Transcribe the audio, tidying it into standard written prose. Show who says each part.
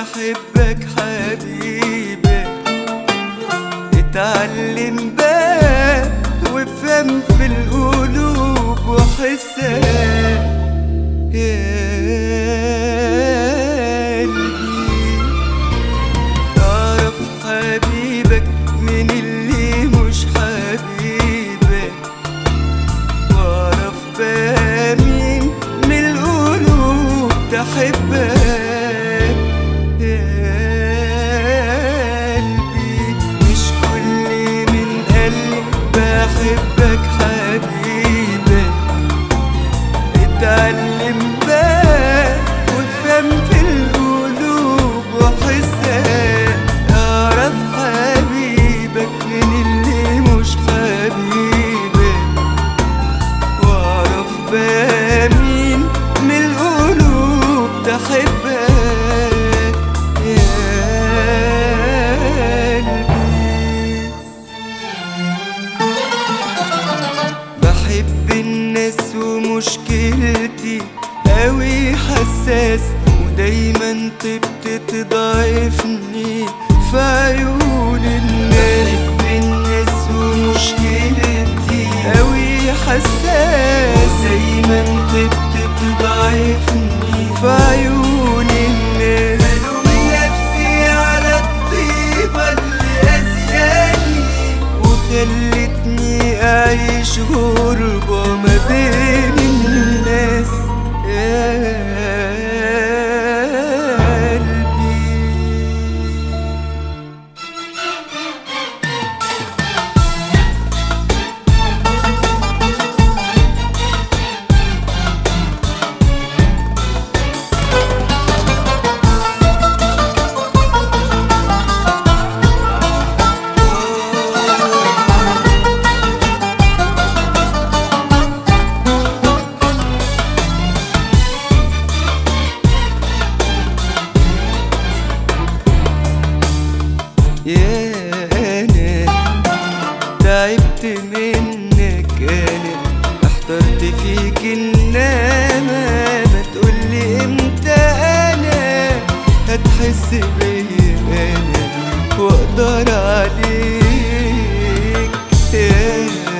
Speaker 1: بحبك حبيبي، اتعلم بقى وافهم في القلوب وحسها يا قلبي. تعرف حبيبك من اللي مش حبيبك، واعرف بقى مين من القلوب تحبك يا قلبي. مش كل من قلب بحبك حبيبي، اتعلم بقى وافهم في القلوب وحسها. اعرف حبيبك من اللي مش حبيبك، واعرف بقى مين من القلوب تحبك يا قلبي. بحب الناس ومشكلتي قوي حساس، ودايما طبت تضعفني في عيون الناس. بحب الناس ومشكلتي قوي حساس، دايما طبت تضعفني في عيون الناس. بلوم نفسي على الطيبة اللي أذياني، وخلتني أعيش غربة ما بين الناس يا قلبي. يا أنا تعبت منك، أنا احترت فيك، إنما ما تقولي امتى أنا هتحس بيا أنا وأقدر عليك يا